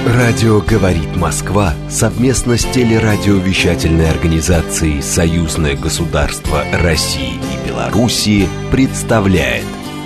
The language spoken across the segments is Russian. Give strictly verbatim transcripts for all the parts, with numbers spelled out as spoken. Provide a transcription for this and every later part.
Радио «Говорит Москва» совместно с телерадиовещательной организацией «Союзное государство России и Белоруссии» представляет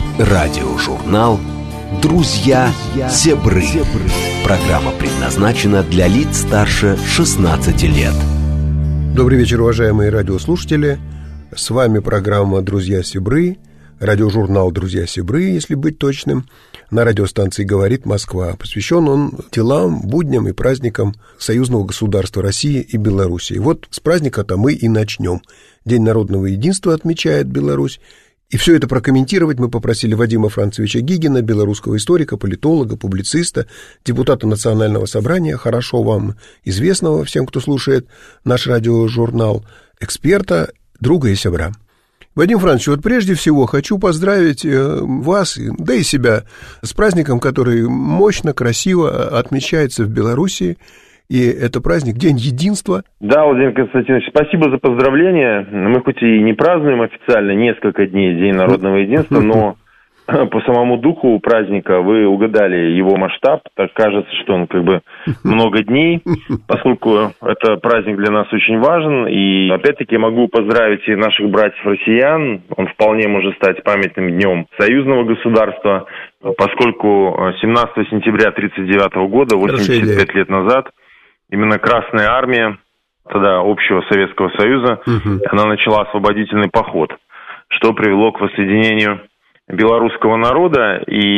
радиожурнал «Друзья Зебры». Программа предназначена для лиц старше шестнадцати лет. Добрый вечер, уважаемые радиослушатели. С вами программа «Друзья Зебры», радиожурнал «Друзья Зебры», если быть точным, на радиостанции «Говорит Москва». Посвящен он делам, будням и праздникам Союзного государства России и Белоруссии. Вот с праздника-то мы и начнем. День народного единства отмечает Беларусь. И все это прокомментировать мы попросили Вадима Францевича Гигина, белорусского историка, политолога, публициста, депутата Национального собрания, хорошо вам известного всем, кто слушает наш радиожурнал, эксперта, друга и сябра. Вадим Францович, вот прежде всего хочу поздравить вас, да и себя, с праздником, который мощно, красиво отмечается в Беларуси. И это праздник День единства. Да, Владимир Константинович, спасибо за поздравления. Мы хоть и не празднуем официально несколько дней День народного единства, но по самому духу праздника вы угадали его масштаб. Так кажется, что он как бы много дней, поскольку это праздник для нас очень важен. И опять-таки могу поздравить и наших братьев-россиян. Он вполне может стать памятным днем союзного государства, поскольку семнадцатого сентября тысяча девятьсот тридцать девятого года, восемьдесят пять лет назад, именно Красная Армия, тогда общего Советского Союза, угу. она начала освободительный поход, что привело к воссоединению белорусского народа.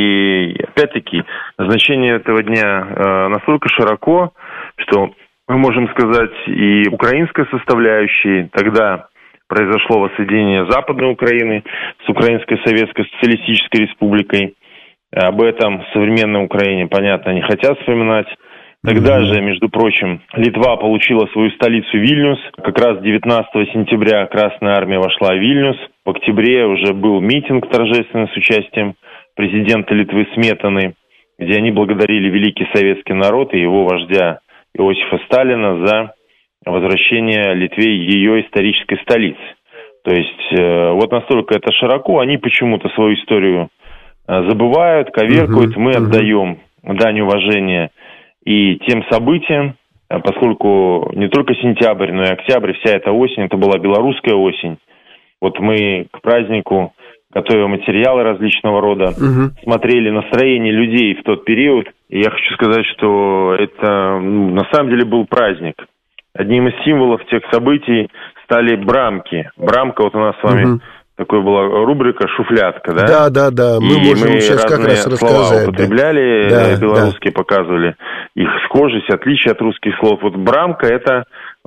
И, опять-таки, значение этого дня э, настолько широко, что мы можем сказать и украинской составляющей. Тогда произошло воссоединение Западной Украины с Украинской Советской Социалистической Республикой. Об этом в современной Украине, понятно, не хотят вспоминать. Тогда же, между прочим, Литва получила свою столицу Вильнюс. Как раз девятнадцатого сентября Красная Армия вошла в Вильнюс. В октябре уже был митинг торжественный с участием президента Литвы Сметаны, где они благодарили великий советский народ и его вождя Иосифа Сталина за возвращение Литве ее исторической столицы. То есть э, вот настолько это широко, они почему-то свою историю э, забывают, коверкуют. Мы отдаем дань уважения и тем событиям, поскольку не только сентябрь, но и октябрь, вся эта осень, это была белорусская осень. Вот мы к празднику, готовя материалы различного рода, угу. смотрели настроение людей в тот период. И я хочу сказать, что это ну, на самом деле был праздник. Одним из символов тех событий стали брамки. Брамка, вот у нас с вами... Угу. Такой была рубрика «Шуфлятка», да? Да, да, да. Мы и можем мы сейчас как раз рассказать. Слова употребляли, да, белорусские да. показывали их схожесть, отличие от русских слов. Вот брамка – это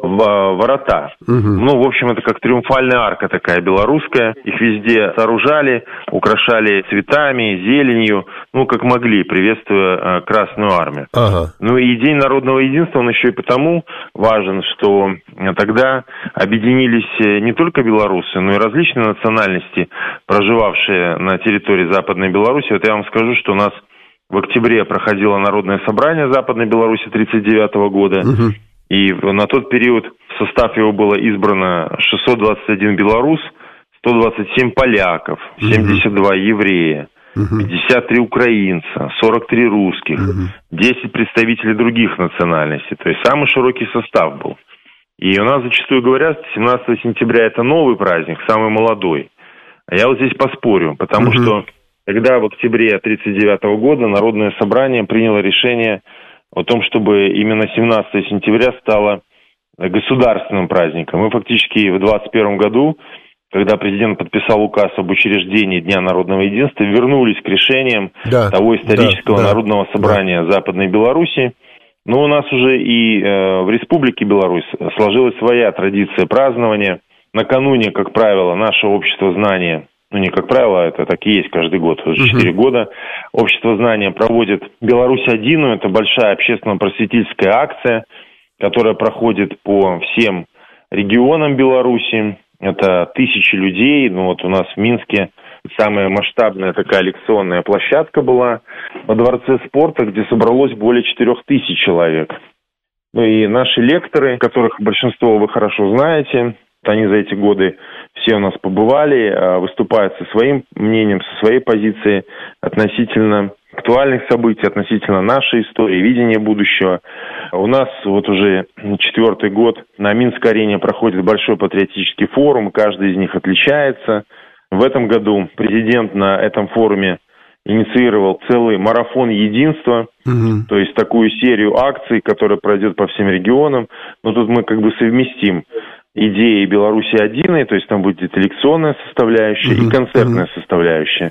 ворота. Угу. Ну, в общем, это как триумфальная арка такая белорусская. Их везде сооружали, украшали цветами, зеленью, ну, как могли, приветствуя Красную Армию. Ага. Ну, и День народного единства, он еще и потому важен, что тогда объединились не только белорусы, но и различные национальности, проживавшие на территории Западной Беларуси. Вот я вам скажу, что у нас в октябре проходило Народное собрание Западной Беларуси тысяча девятьсот тридцать девятого года. Угу. И на тот период в состав его было избрано шестьсот двадцать один белорус, сто двадцать семь поляков, семьдесят два еврея, пятьдесят три украинца, сорок три русских, десять представителей других национальностей. То есть самый широкий состав был. И у нас зачастую говорят, семнадцатого сентября это новый праздник, самый молодой. А я вот здесь поспорю, потому uh-huh. что когда в октябре тысяча девятьсот тридцать девятого года Народное собрание приняло решение о том, чтобы именно семнадцатого сентября стало государственным праздником. Мы фактически в двадцать первом году, когда президент подписал указ об учреждении Дня народного единства, вернулись к решениям да, того исторического да, народного да, собрания да. Западной Беларуси. Но у нас уже и э, в Республике Беларусь сложилась своя традиция празднования. Накануне, как правило, наше общество знания, ну не как правило, это так и есть каждый год, уже четыре uh-huh. года, общество знания проводит Беларусь-Одину, это большая общественно-просветительская акция, которая проходит по всем регионам Беларуси. Это тысячи людей, ну вот у нас в Минске самая масштабная такая лекционная площадка была во Дворце спорта, где собралось более четырех тысяч человек. Ну и наши лекторы, которых большинство вы хорошо знаете, они за эти годы все у нас побывали, выступают со своим мнением, со своей позицией относительно актуальных событий относительно нашей истории, видения будущего. У нас вот уже четвертый год на Минской арене проходит большой патриотический форум, каждый из них отличается. В этом году президент на этом форуме инициировал целый марафон единства, угу. то есть такую серию акций, которая пройдет по всем регионам. Но тут мы как бы совместим идеи Беларуси единой, то есть там будет элекционная составляющая угу. и концертная угу. составляющая.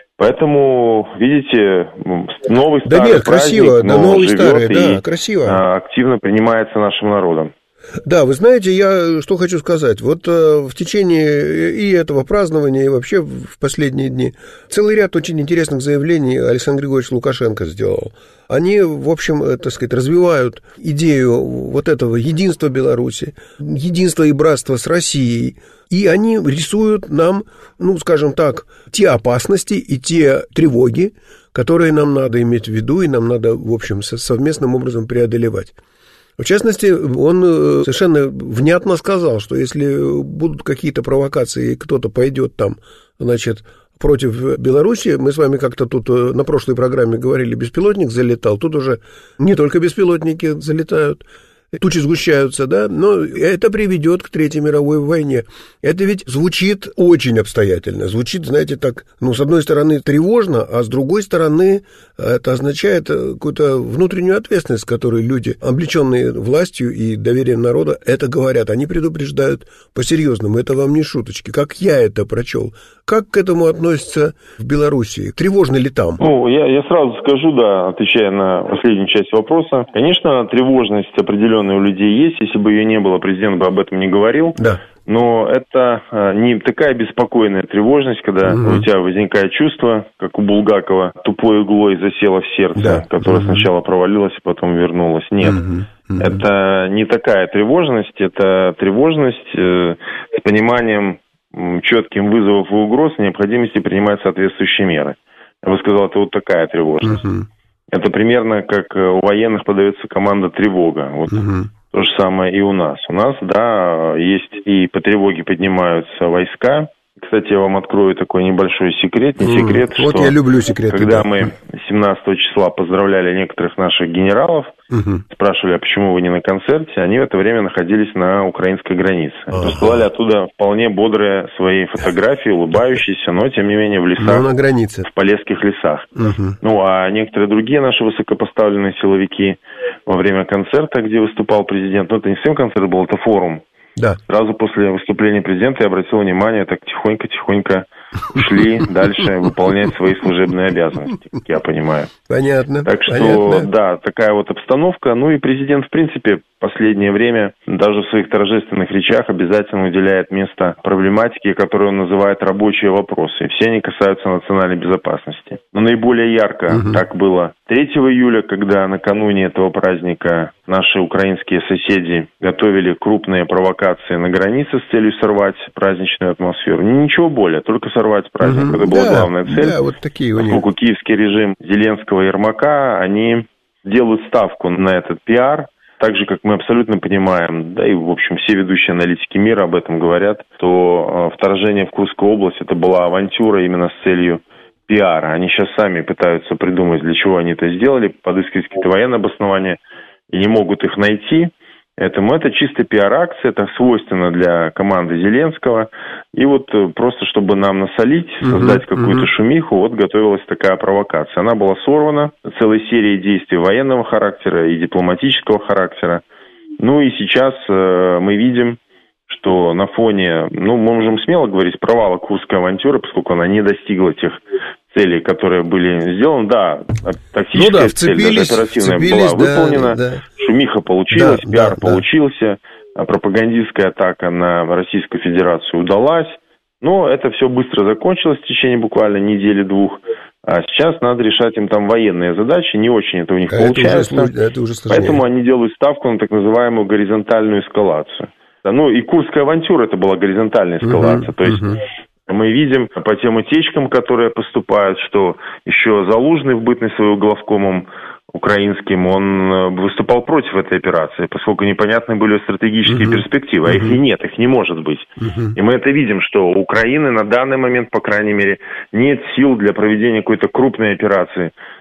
Поэтому, видите, новый да старый нет, праздник, красиво, да, новый старый, и да, красиво. активно принимается нашим народом. Да, вы знаете, я что хочу сказать. Вот э, в течение и этого празднования, и вообще в последние дни целый ряд очень интересных заявлений Александр Григорьевич Лукашенко сделал. Они, в общем, э, так сказать, развивают идею вот этого единства Беларуси, единства и братства с Россией. И они рисуют нам, ну, скажем так, те опасности и те тревоги, которые нам надо иметь в виду, и нам надо, в общем, совместным образом преодолевать. В частности, он совершенно внятно сказал, что если будут какие-то провокации, и кто-то пойдет там, значит, против Беларуси, мы с вами как-то тут на прошлой программе говорили, беспилотник залетал, тут уже не только беспилотники залетают, тучи сгущаются, да, но это приведет к Третьей мировой войне. Это ведь звучит очень обстоятельно, звучит, знаете, так, ну, с одной стороны, тревожно, а с другой стороны, это означает какую-то внутреннюю ответственность, с которой люди, облеченные властью и доверием народа, это говорят. Они предупреждают по-серьезному, это вам не шуточки. Как я это прочел, как к этому относятся в Белоруссии? Тревожно ли там? Ну, я, я сразу скажу, да, отвечая на последнюю часть вопроса. Конечно, тревожность определенная у людей есть. Если бы ее не было, президент бы об этом не говорил. Да. Но это не такая беспокойная тревожность, когда угу. у тебя возникает чувство, как у Булгакова, тупой иглой засело в сердце, да. которое угу. сначала провалилось, а потом вернулось. Нет, угу. Угу. это не такая тревожность, это тревожность э, с пониманием четким вызовов и угроз, необходимости принимать соответствующие меры. Я бы сказал, это вот такая тревожность. Угу. Это примерно как у военных подается команда «тревога». Вот угу. то же самое и у нас. У нас, да, есть и по тревоге поднимаются войска. Кстати, я вам открою такой небольшой секрет. Не секрет, mm, вот что я люблю секреты, когда да. мы семнадцатого числа поздравляли некоторых наших генералов, угу. спрашивали, а почему вы не на концерте, они в это время находились на украинской границе. Ага. Присылали оттуда вполне бодрые свои фотографии, улыбающиеся, но, тем не менее, в лесах, на границе. в полесских лесах. Угу. Ну, а некоторые другие наши высокопоставленные силовики во время концерта, где выступал президент, ну, это не совсем концерт был, это форум. Да. Сразу после выступления президента я обратил внимание, так тихонько-тихонько шли дальше выполнять свои служебные обязанности, как я понимаю. Понятно. Так что, понятно. да, такая вот обстановка. Ну и президент, в принципе, в последнее время даже в своих торжественных речах обязательно уделяет место проблематике, которую он называет рабочие вопросы. И все они касаются национальной безопасности. Но наиболее ярко угу. так было третьего июля, когда накануне этого праздника наши украинские соседи готовили крупные провокации на границе с целью сорвать праздничную атмосферу. Ничего более, только сорвать праздник. Угу. Это была да, главная цель. Да, вот такие у них. Поскольку киевский режим Зеленского и Ермака, они делают ставку на этот пиар. Так же, как мы абсолютно понимаем, да и, в общем, все ведущие аналитики мира об этом говорят, то вторжение в Курскую область это была авантюра именно с целью пиара. Они сейчас сами пытаются придумать, для чего они это сделали, подыскивать какие-то военные обоснования и не могут их найти. Поэтому это чисто пиар-акция, это свойственно для команды Зеленского. И вот просто, чтобы нам насолить, создать uh-huh, какую-то uh-huh. шумиху, вот готовилась такая провокация. Она была сорвана целой серией действий военного характера и дипломатического характера. Ну и сейчас э, мы видим, что на фоне, ну, мы можем смело говорить, провала Курской авантюры, поскольку она не достигла тех целей, которые были сделаны. Да, тактическая ну да, цель, даже оперативная была выполнена, да, да. Шумиха получилась, да, пиар да, получился, да. Пропагандистская атака на Российскую Федерацию удалась. Но это все быстро закончилось в течение буквально недели-двух. А сейчас надо решать им там военные задачи. Не очень это у них а получается. Это уже, это уже поэтому они делают ставку на так называемую горизонтальную эскалацию. Ну и Курская авантюра это была горизонтальная эскалация. Uh-huh, То есть uh-huh. мы видим по тем утечкам, которые поступают, что еще Залужный в бытность своего главкомом украинским, он выступал против этой операции, поскольку непонятны были стратегические uh-huh. перспективы, а uh-huh. их и нет, их не может быть. Uh-huh. И мы это видим, что у Украины на данный момент, по крайней мере, нет сил для проведения какой-то крупной операции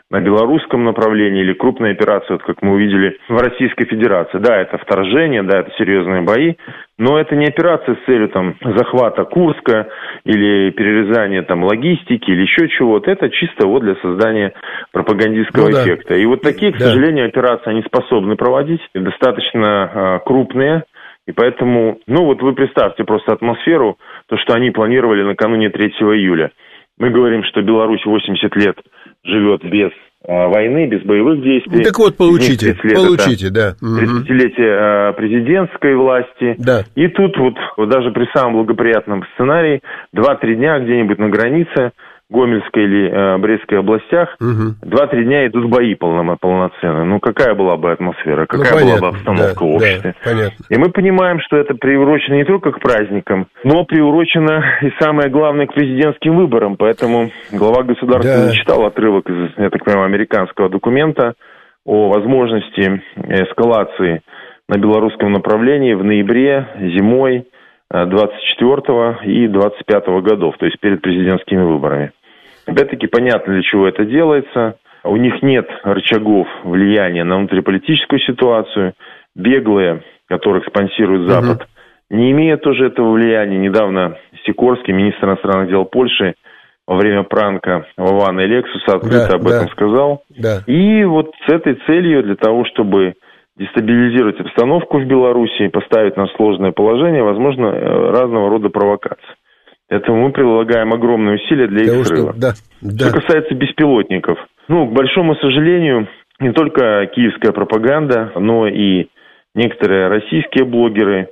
на белорусском направлении или крупная операция, вот как мы увидели в Российской Федерации. Да, это вторжение, да, это серьезные бои, но это не операция с целью там захвата Курска или перерезания там логистики или еще чего-то. Это чисто вот для создания пропагандистского ну, эффекта. Да. И вот такие, к да. сожалению, операции они способны проводить, достаточно а, крупные. И поэтому, ну вот вы представьте просто атмосферу, то, что они планировали накануне третьего июля. Мы говорим, что Беларусь восемьдесят лет живет без а, войны, без боевых действий. Так вот, получите, получите, да. тридцатилетие а, президентской власти. Да. И тут вот, вот даже при самом благоприятном сценарии два-три дня где-нибудь на границе Гомельской или э, Брестской областях, угу. два-три дня идут бои полно, полноценные. Ну, какая была бы атмосфера, какая ну, была бы обстановка да, в обществе. Да, понятно. И мы понимаем, что это приурочено не только к праздникам, но приурочено и самое главное к президентским выборам. Поэтому глава государства да. зачитал отрывок из, я так понимаю, американского документа о возможности эскалации на белорусском направлении в ноябре, зимой двадцать четвёртого и двадцать пятого годов, то есть перед президентскими выборами. Опять-таки, понятно, для чего это делается. У них нет рычагов влияния на внутриполитическую ситуацию. Беглые, которых спонсирует Запад, угу. не имеют тоже этого влияния. Недавно Сикорский, министр иностранных дел Польши, во время пранка Вована и Лексуса открыто да, об этом да, сказал. Да. И вот с этой целью, для того, чтобы дестабилизировать обстановку в Беларуси, поставить нас в сложное положение, возможно, разного рода провокации. Поэтому мы прилагаем огромные усилия для их срыва. Что, да, да. Что касается беспилотников, ну, к большому сожалению, не только киевская пропаганда, но и некоторые российские блогеры,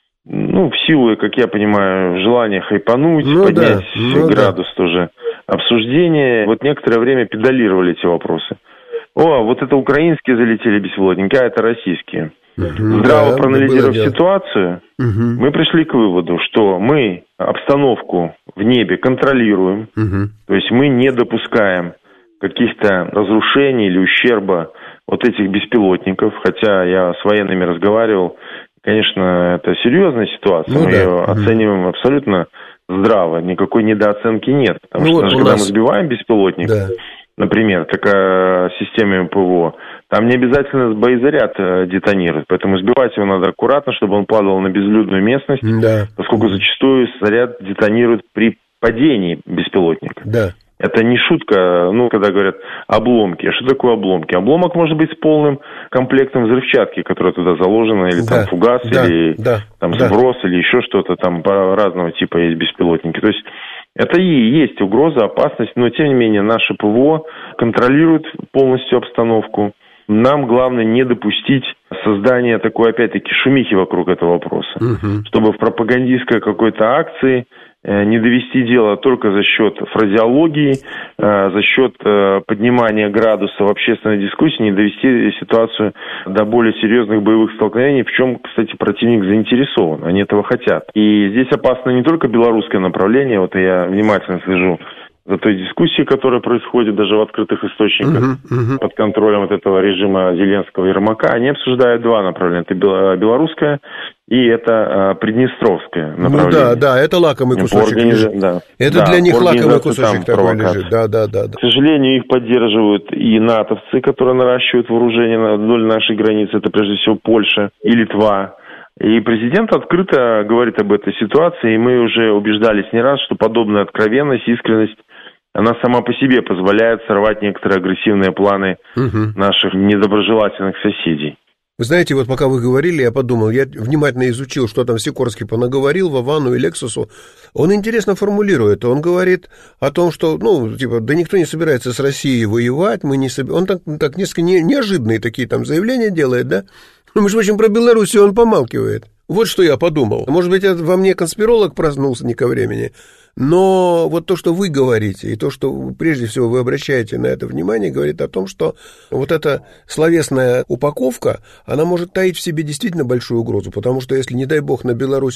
ну, в силу, как я понимаю, желания хайпануть, ну, поднять да, ну, градус да. тоже обсуждения, вот некоторое время педалировали эти вопросы. О, вот это украинские залетели беспилотники, а это российские. Угу, Здраво да, проанализировав ситуацию, угу. мы пришли к выводу, что мы обстановку в небе контролируем, угу. то есть мы не допускаем каких-то разрушений или ущерба вот этих беспилотников, хотя я с военными разговаривал, конечно, это серьезная ситуация, ну, мы да. ее угу. оцениваем абсолютно здраво, никакой недооценки нет, потому ну, что вот даже когда нас... мы сбиваем беспилотник, да. например, такая система ПВО, там не обязательно боезаряд детонирует, поэтому сбивать его надо аккуратно, чтобы он падал на безлюдную местность, да. поскольку зачастую заряд детонирует при падении беспилотника. Да. Это не шутка, ну, когда говорят обломки. А что такое обломки? Обломок может быть с полным комплектом взрывчатки, которая туда заложена, или да. там фугас, да. или да. там да. сброс, или еще что-то, там разного типа есть беспилотники. То есть это и есть угроза, опасность, но тем не менее наше ПВО контролирует полностью обстановку. Нам главное не допустить создания такой, опять-таки, шумихи вокруг этого вопроса. Угу. Чтобы в пропагандистской какой-то акции не довести дело только за счет фразеологии, за счет поднимания градуса в общественной дискуссии, не довести ситуацию до более серьезных боевых столкновений, в чем, кстати, противник заинтересован, они этого хотят. И здесь опасно не только белорусское направление, вот я внимательно слежу за той дискуссией, которая происходит даже в открытых источниках uh-huh, uh-huh. под контролем вот этого режима Зеленского и Ермака, они обсуждают два направления. Это белорусское и это приднестровское направление. Ну да, да, это лакомый кусочек организ... лежит. Да. Это да, для них лакомый кусочек такой лежит. Да, да, да, да. К сожалению, их поддерживают и натовцы, которые наращивают вооружение вдоль нашей границы. Это прежде всего Польша и Литва. И президент открыто говорит об этой ситуации, и мы уже убеждались не раз, что подобная откровенность, искренность, она сама по себе позволяет сорвать некоторые агрессивные планы угу. наших недоброжелательных соседей. Вы знаете, вот пока вы говорили, я подумал, я внимательно изучил, что там Сикорский понаговорил Вовану и Лексусу. Он интересно формулирует. Он говорит о том, что, ну, типа, да никто не собирается с Россией воевать, мы не собираемся. Он так, так несколько не, неожиданные такие там заявления делает, да? Ну, между прочим, про Белоруссию он помалкивает. Вот что я подумал. Может быть, это во мне конспиролог проснулся не ко времени. Но вот то, что вы говорите, и то, что прежде всего вы обращаете на это внимание, говорит о том, что вот эта словесная упаковка, она может таить в себе действительно большую угрозу, потому что если, не дай бог, на Беларусь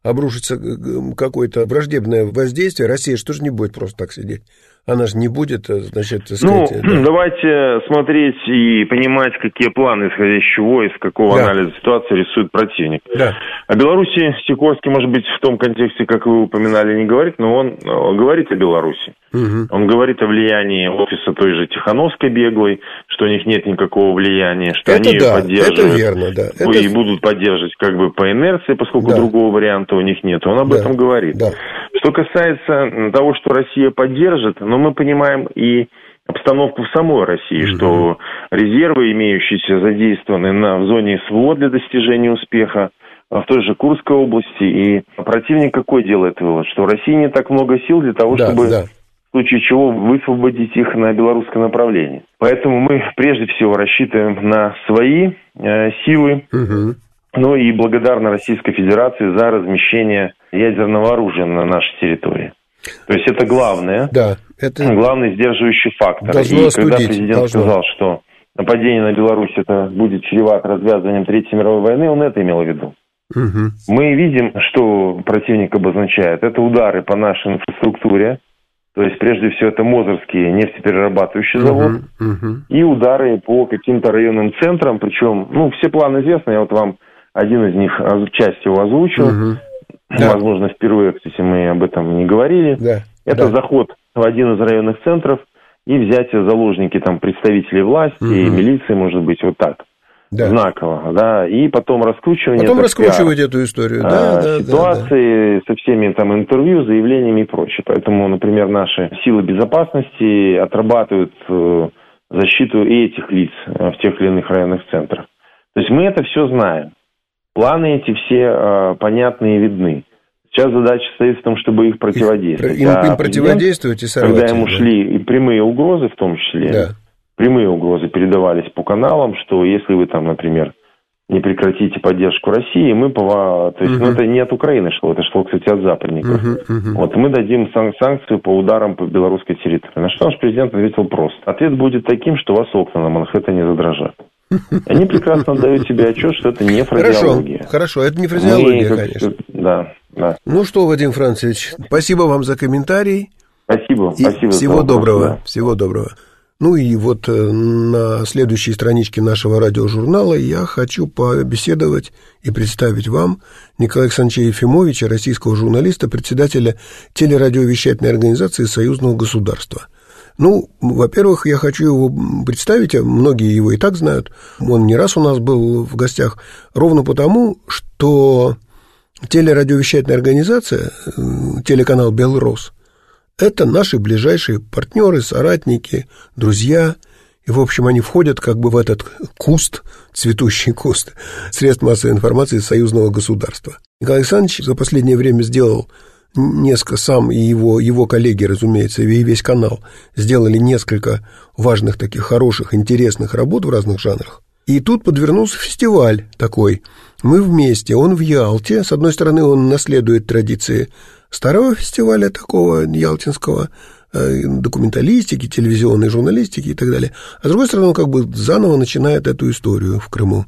обрушится какое-то враждебное воздействие, Россия что же не будет просто так сидеть? Она же не будет, значит, так сказать... Ну, да. давайте смотреть и понимать, какие планы, исходя из чего, из какого да. анализа ситуации рисует противник. Да. О Беларуси Сикорский, может быть, в том контексте, как вы упоминали, не говорит, но он говорит о Беларуси. Угу. Он говорит о влиянии офиса той же Тихановской беглой, что у них нет никакого влияния, что это они да, ее поддерживают. Это верно, да. Это... И будут поддерживать как бы по инерции, поскольку да. другого варианта у них нет. Он об да. этом говорит. Да. Что касается того, что Россия поддержит, но мы понимаем и обстановку в самой России, угу. что резервы, имеющиеся, задействованы на, в зоне СВО для достижения успеха, в той же Курской области. И противник какой делает вывод? Что в России не так много сил для того, да, чтобы... Да. в случае чего высвободить их на белорусское направление. Поэтому мы прежде всего рассчитываем на свои э, силы, угу. ну и благодарны Российской Федерации за размещение ядерного оружия на нашей территории. То есть это главное, да, это главный сдерживающий фактор. Должно и остудить, когда президент должно. сказал, что нападение на Беларусь это будет чревато развязыванием Третьей мировой войны, он это имел в виду. Угу. Мы видим, что противник обозначает. Это удары по нашей инфраструктуре. То есть, прежде всего, это Мозырский нефтеперерабатывающий завод uh-huh, uh-huh. и удары по каким-то районным центрам. Причем, ну, все планы известны. Я вот вам один из них, часть его озвучил. Uh-huh. Да. Возможно, впервые, кстати, мы об этом не говорили. Да. Это да. заход в один из районных центров и взятие в заложники там представителей власти uh-huh. и милиции, может быть, вот так. Да. Знаково, да, и потом раскручивание... Потом раскручивать эту историю, да, а, да, ситуации да, да. со всеми там интервью, заявлениями и прочее. Поэтому, например, наши силы безопасности отрабатывают э, защиту и этих лиц э, в тех или иных районных центрах. То есть мы это все знаем. Планы эти все э, понятны и видны. Сейчас задача стоит в том, чтобы их противодействовать. Им, им а противодействовать и сорвать. Когда ему да. шли и прямые угрозы в том числе... Да. Прямые угрозы передавались по каналам, что если вы там, например, не прекратите поддержку России, мы по... То есть, uh-huh. ну, это не от Украины шло, это шло, кстати, от западников. Uh-huh, uh-huh. Вот, мы дадим сан- санкции по ударам по белорусской территории. На что наш президент ответил просто. Ответ будет таким, что у вас окна на Манхэттене задрожат. Они прекрасно отдают себе отчет, что это не фразеология. Хорошо, хорошо, это не фразеология, мы, конечно. Да, да. Ну что, Вадим Францевич, спасибо вам за комментарий. Спасибо, и спасибо. Всего доброго, да. всего доброго. Ну и вот на следующей страничке нашего радиожурнала я хочу побеседовать и представить вам Николая Александровича Ефимовича, российского журналиста, председателя телерадиовещательной организации Союзного государства. Ну, во-первых, я хочу его представить, а многие его и так знают, он не раз у нас был в гостях, ровно потому, что телерадиовещательная организация, телеканал «Белрос», это наши ближайшие партнеры, соратники, друзья. И, в общем, они входят как бы в этот куст, цветущий куст средств массовой информации союзного государства. Николай Александрович за последнее время сделал несколько, сам и его, его коллеги, разумеется, и весь канал, сделали несколько важных таких хороших, интересных работ в разных жанрах. И тут подвернулся фестиваль такой. Мы вместе, он в Ялте. С одной стороны, он наследует традиции старого фестиваля такого ялтинского, документалистики, телевизионной журналистики и так далее. А с другой стороны, он как бы заново начинает эту историю в Крыму.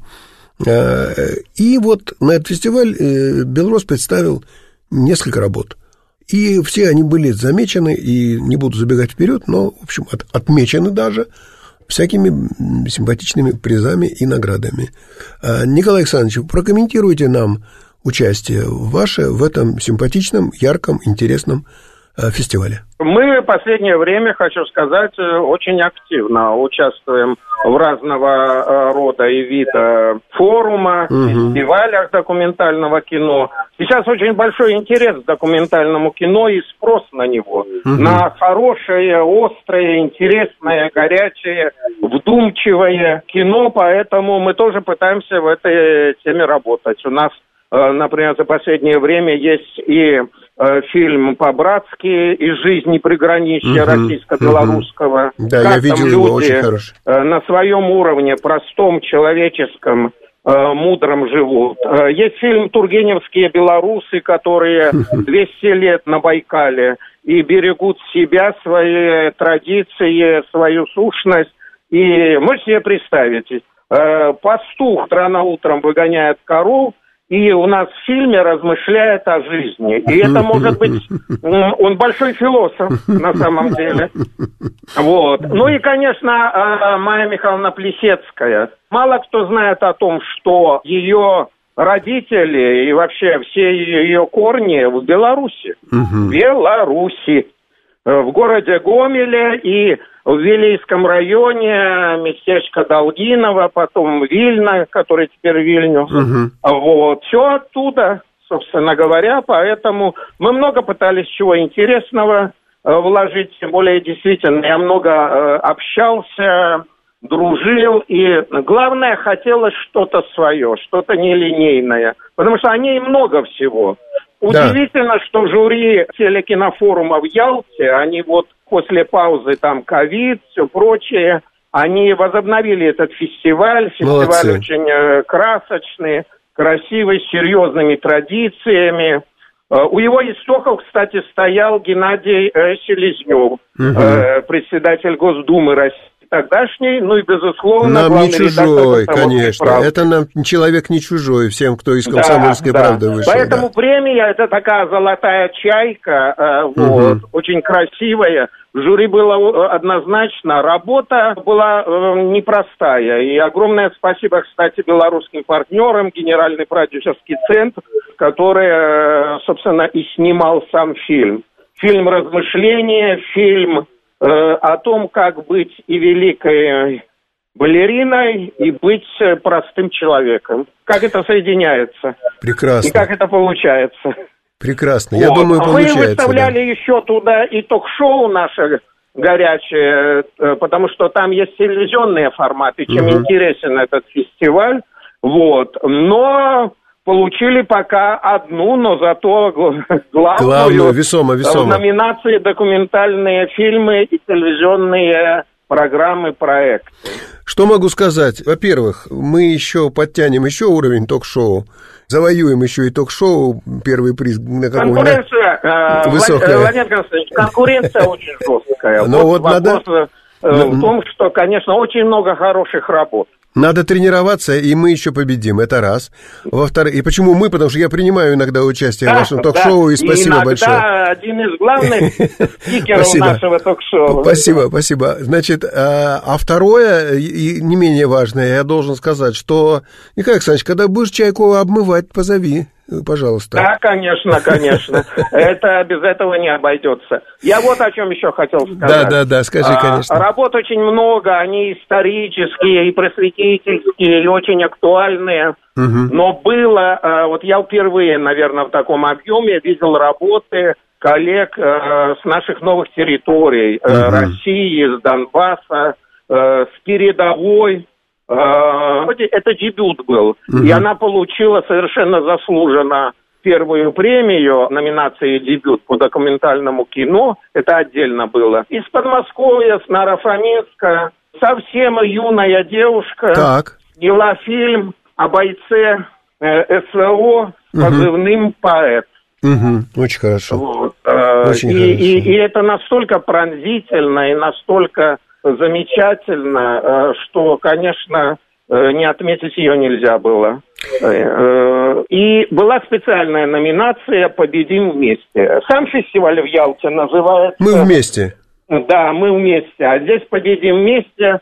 И вот на этот фестиваль Белрос представил несколько работ. И все они были замечены, и не буду забегать вперед, но, в общем, от, отмечены даже всякими симпатичными призами и наградами. Николай Александрович, прокомментируйте нам участие ваше в этом симпатичном, ярком, интересном фестивале. Мы в последнее время, хочу сказать, очень активно участвуем в разного рода и вида форума, угу. фестивалях документального кино. Сейчас очень большой интерес к документальному кино и спрос на него. Угу. На хорошее, острое, интересное, горячее, вдумчивое кино, поэтому мы тоже пытаемся в этой теме работать. У нас, например, за последнее время есть и фильм по-братски «Из жизни приграничья» uh-huh, российско-белорусского. Uh-huh. Да, как я видел его, очень хороший. На своем уровне, простом, человеческом, мудром живут. Есть фильм «Тургеневские белорусы», которые двести лет на Байкале и берегут себя, свои традиции, свою сущность. И можете себе представить, пастух рано утром выгоняет коров, и у нас в фильме размышляет о жизни. И это может быть... Он большой философ, на самом деле. Вот. Ну и, конечно, Майя Михайловна Плисецкая. Мало кто знает о том, что ее родители и вообще все ее корни в Беларуси. В Беларуси. В городе Гомеле и в Вилейском районе, местечко Долгиново, потом Вильна, который теперь Вильнюс. Угу. Вот, все оттуда, собственно говоря, поэтому мы много пытались чего интересного э, вложить, тем более действительно я много э, общался, дружил, и главное, хотелось что-то свое, что-то нелинейное, потому что о ней много всего. Удивительно, да. что жюри телекинофорума в Ялте, они вот после паузы, там, ковид, все прочее, они возобновили этот фестиваль. Фестиваль Молодцы. Очень э, красочный, красивый, с серьезными традициями. Э, у его истоков, кстати, стоял Геннадий э, Селезнев, угу. э, председатель Госдумы России. Тогдашний, ну и, безусловно, нам не чужой, конечно. Правды. Это нам человек не чужой всем, кто из «Комсомольской да, правды» да. вышел. Поэтому да. премия – это такая золотая чайка, э, угу. вот, очень красивая. В жюри было однозначно. Работа была э, непростая. И огромное спасибо, кстати, белорусским партнерам, Генеральный продюсерский центр, который, э, собственно, и снимал сам фильм. Фильм «Размышления», фильм... о том, как быть и великой балериной, и быть простым человеком. Как это соединяется. Прекрасно. И как это получается. Прекрасно. Я вот. думаю, получается. Вы выставляли да. еще туда и ток-шоу наше горячее, потому что там есть телевизионные форматы, чем угу. интересен этот фестиваль. Вот. Но... Получили пока одну, но зато главную, главную весомо, весомо. В номинации документальные фильмы и телевизионные программы, проекты. Что могу сказать? Во-первых, мы еще подтянем еще уровень ток-шоу, завоюем еще и ток-шоу, первый приз на каком-нибудь... Конкуренция, высокая. Владимир Константинович, конкуренция очень жесткая. Но вот надо... в том, что, конечно, очень много хороших работ. Надо тренироваться, и мы еще победим, это раз. Во-вторых, и почему мы? Потому что я принимаю иногда участие да, в вашем ток-шоу, да. и спасибо и большое. Один из главных спикеров нашего ток-шоу. Спасибо, спасибо. Значит, а второе, и не менее важное, я должен сказать, что, Николай Александрович, когда будешь чайку обмывать, позови. Пожалуйста. Да, конечно, конечно. Это без этого не обойдется. Я вот о чем еще хотел сказать. Да, да, да, скажи, конечно. Работ очень много, они исторические, и просветительские, и очень актуальные. Угу. Но было, вот я впервые, наверное, в таком объеме видел работы коллег с наших новых территорий, угу. России, с Донбасса, с передовой. Это дебют был, угу. и она получила совершенно заслуженно первую премию номинации «Дебют» по документальному кино, это отдельно было. Из Подмосковья, с Наро-Фоминска, совсем юная девушка так. сняла фильм о бойце э, СВО с позывным угу. «Поэт». Угу. Очень хорошо. Вот. Очень и, хорошо. И, и это настолько пронзительно и настолько... замечательно, что, конечно, не отметить ее нельзя было. И была специальная номинация «Победим вместе». Сам фестиваль в Ялте называется... «Мы вместе». Да, «Мы вместе». А здесь «Победим вместе»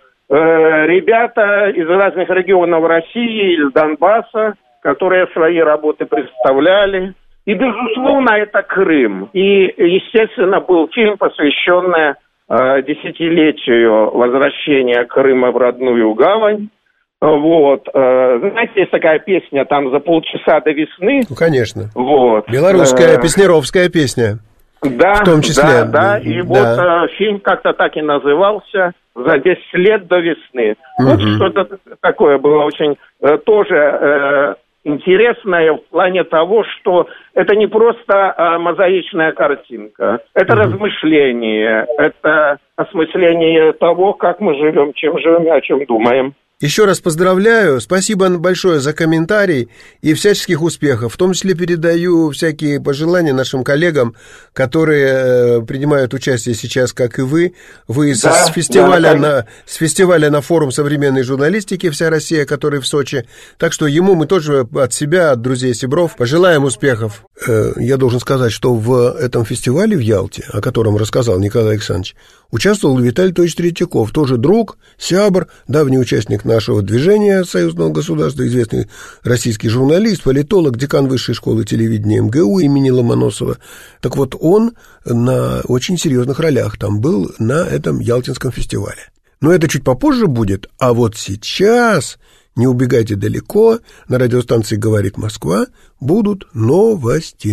ребята из разных регионов России, из Донбасса, которые свои работы представляли. И, безусловно, это Крым. И, естественно, был фильм, посвященный десятилетию возвращения Крыма в родную гавань. Вот. Знаете, есть такая песня там «За полчаса до весны». Ну, конечно. Вот. Белорусская, песнеровская песня. Да, в том числе. Да, да. И угу. вот да. фильм как-то так и назывался «За десять лет до весны». Угу. Вот что-то такое было очень тоже интересное в плане того, что это не просто а, мозаичная картинка, это mm-hmm. размышление, это осмысление того, как мы живем, чем живем и о чем думаем. Еще раз поздравляю, спасибо большое за комментарий и всяческих успехов. В том числе передаю всякие пожелания нашим коллегам, которые принимают участие сейчас, как и вы. Вы да, с, фестиваля да, на, с фестиваля на форум современной журналистики «Вся Россия», который в Сочи. Так что ему мы тоже от себя, от друзей Сибров, пожелаем успехов. Я должен сказать, что в этом фестивале в Ялте, о котором рассказал Николай Александрович, участвовал Виталий Анатольевич Третьяков, тоже друг, сябр, давний участник нашего движения союзного государства, известный российский журналист, политолог, декан Высшей школы телевидения МГУ имени Ломоносова. Так вот, он на очень серьезных ролях там был на этом Ялтинском фестивале. Но это чуть попозже будет, а вот сейчас, не убегайте далеко, на радиостанции «Говорит Москва» будут новости.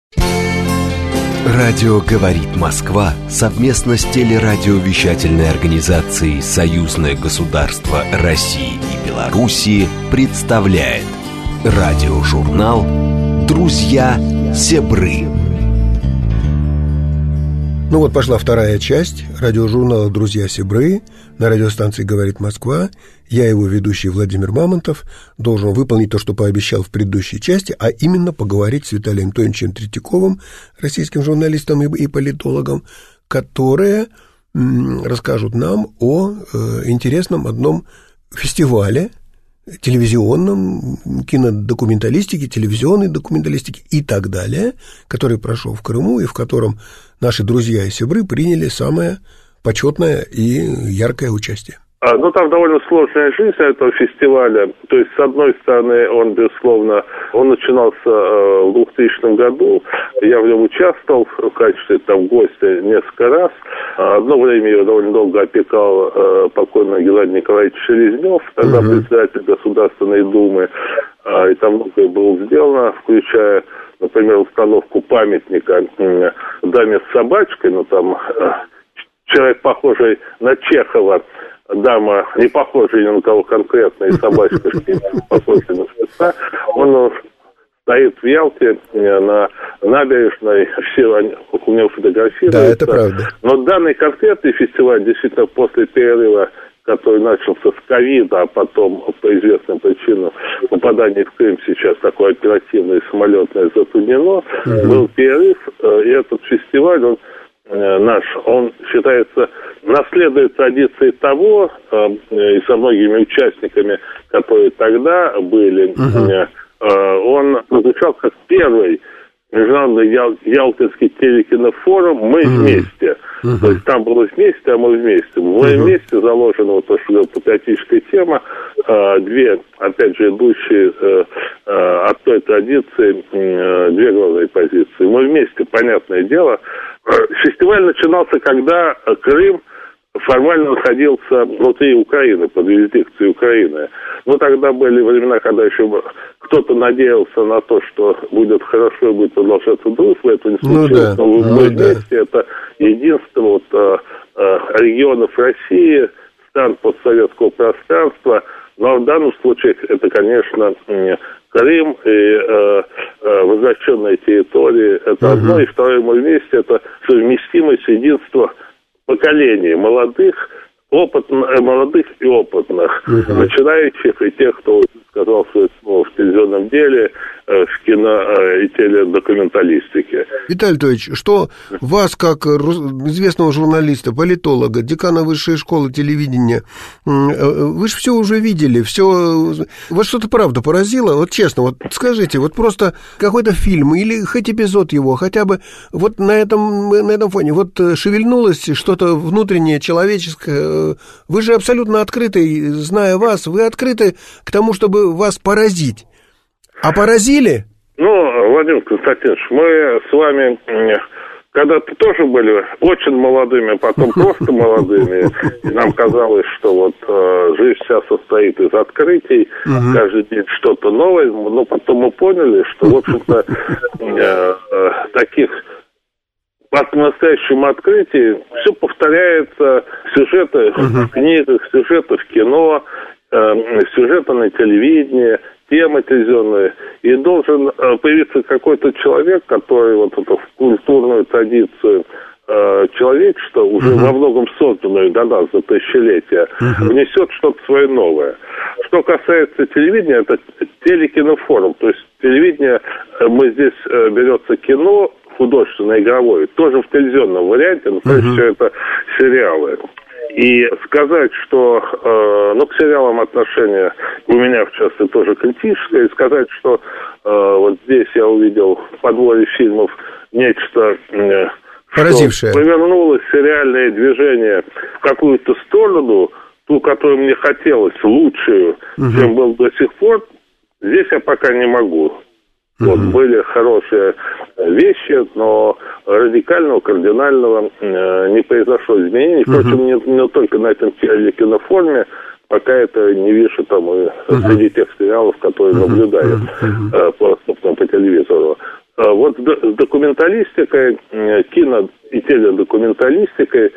Радио «Говорит Москва» совместно с телерадиовещательной организацией «Союзное государство России и Белоруссии» представляет радиожурнал «Друзья Сибры». Ну вот пошла вторая часть радиожурнала «Друзья Сибры» на радиостанции «Говорит Москва». Я, его ведущий Владимир Мамонтов, должен выполнить то, что пообещал в предыдущей части, а именно поговорить с Виталием Анатольевичем Третьяковым, российским журналистом и политологом, которые м, расскажут нам о э, интересном одном фестивале, телевизионном, кинодокументалистике, телевизионной документалистике и так далее, который прошел в Крыму и в котором наши друзья и сибры приняли самое почетное и яркое участие. А, ну, там довольно сложная жизнь этого фестиваля. То есть, с одной стороны, он, безусловно, он начинался э, в двухтысячном году. Я в нем участвовал в качестве там гостя несколько раз. Одно время его довольно долго опекал э, покойный Геннадий Николаевич Селезнев, тогда uh-huh. председатель Государственной Думы. Э, и там многое было сделано, включая, например, установку памятника э, даме с собачкой. Ну, там э, человек, похожий на Чехова, дама, не похожая ни на кого конкретно, и собачка похожая на швеца, он стоит в Ялте на набережной, все они у него фотографируются. Да, это правда. Но данный конкретный фестиваль действительно после перерыва, который начался с ковида, а потом по известным причинам попадание в Крым сейчас такое оперативное самолетное затруднено, mm-hmm. был перерыв, и этот фестиваль, он наш, он считается, наследует традиции того, э, и со многими участниками, которые тогда были, uh-huh. э, он звучал как первый международный Ял, Ялтинский телекинофорум «Мы uh-huh. вместе». Uh-huh. То есть там было вместе, а мы вместе. Мы uh-huh. вместе заложена вот то, что патриотическая тема, э, две, опять же, идущие э, э, от той традиции, э, две главные позиции. Мы вместе, понятное дело. Фестиваль начинался, когда Крым формально находился внутри Украины, под юрисдикцией Украины. Но тогда были времена, когда еще кто-то надеялся на то, что будет хорошо и будет продолжаться дружба. Это не случилось. Ну, да. Но мы ну, вместе, да. Это единство вот, а, а, регионов России, стран постсоветского пространства. Но в данном случае это, конечно, Крым и э, э, возвращенные территории. Это uh-huh. одно. И второе, мы вместе, это совместимость, единство поколений молодых, опытных, молодых и опытных, uh-huh. начинающих и тех, кто сказал свое слово в телевизионном деле, в кино и теледокументалистике. Виталий Анатольевич, что вас, как известного журналиста, политолога, декана Высшей школы телевидения, вы же все уже видели, все, вас что-то правда поразило? Вот честно, вот скажите, вот просто какой-то фильм или хоть эпизод его, хотя бы вот на этом, на этом фоне, вот шевельнулось что-то внутреннее, человеческое, вы же абсолютно открыты, зная вас, вы открыты к тому, чтобы вас поразить. А поразили? Ну, Владимир Константинович, мы с вами когда-то тоже были очень молодыми, потом просто молодыми. И нам казалось, что вот э, жизнь вся состоит из открытий, uh-huh. каждый день что-то новое. Но потом мы поняли, что, в общем-то, э, э, таких по-настоящему открытий все повторяется. Сюжеты uh-huh. в книгах, сюжеты в кино, э, сюжеты на телевидении, темы телевизионные, и должен э, появиться какой-то человек, который вот эту культурную традицию э, человечество, уже uh-huh. во многом созданное до нас за тысячелетия, uh-huh. внесет что-то свое новое. Что касается телевидения, это телекинофорум. То есть телевидение, мы здесь э, берется кино художественное, игровое, тоже в телевизионном варианте, но прежде всего uh-huh. это сериалы. И сказать, что, э, ну, к сериалам отношение у меня, в частности, тоже критическое, и сказать, что э, вот здесь я увидел в подборе фильмов нечто, э, поразившее, что повернулось сериальное движение в какую-то сторону, ту, которую мне хотелось, лучшую, угу. чем был до сих пор, здесь я пока не могу. Вот, угу. были хорошие вещи, но радикального, кардинального э, не произошло изменений. Впрочем, угу. не, не только на этом телекинофоруме, пока это не вижу там и угу. среди тех сериалов, которые угу. наблюдаю угу. э, по, собственно, по телевизору. А вот с документалистикой, кино и теледокументалистикой,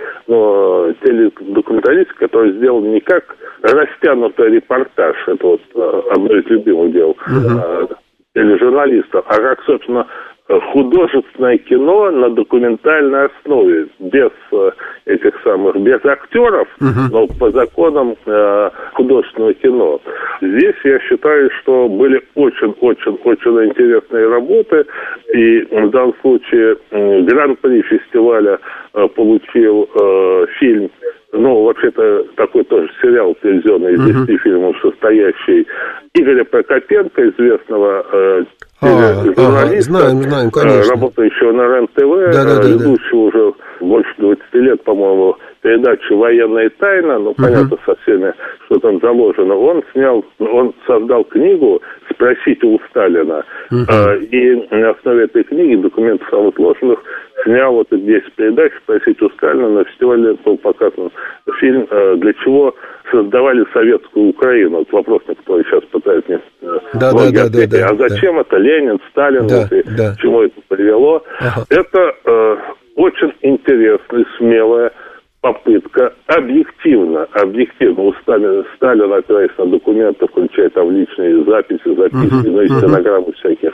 но теледокументалистика, которая сделана не как растянутый репортаж, это вот одно из любимых дел угу. тележурналистов, а как, собственно, художественное кино на документальной основе, без этих самых, без актеров, uh-huh. но по законам э, художественного кино. Здесь я считаю, что были очень-очень-очень интересные работы, и в данном случае э, гран-при фестиваля э, получил э, фильм, ну, вообще-то такой тоже сериал телевизионный из десяти uh-huh. фильмов, состоящий Игоря Прокопенко, известного э, а, журналиста, ага, знаем, знаем, конечно. Работающего на РЕН-ТВ, да, да, да, ведущего да. уже больше двадцати лет, по-моему, передачи «Военная тайна», ну, понятно, uh-huh. со всеми, что там заложено. Он снял, он создал книгу «Спросите у Сталина», uh-huh. э, и на основе этой книги, документов самоотложенных, снял вот десять передач «Спросите у Сталина». На фестивале был показан фильм э, «Для чего создавали советскую Украину». Вот вопрос, на который сейчас пытаются мне э, да, да, да, да, да, а зачем да. это Ленин, Сталин, да, вот, и да. к чему это привело? Ага. Это э, очень интересная, смелая попытка объективно, объективно у Сталина, Сталина опираясь на документы, включая там личные записи, записки, uh-huh, ну и uh-huh. стенограммы всяких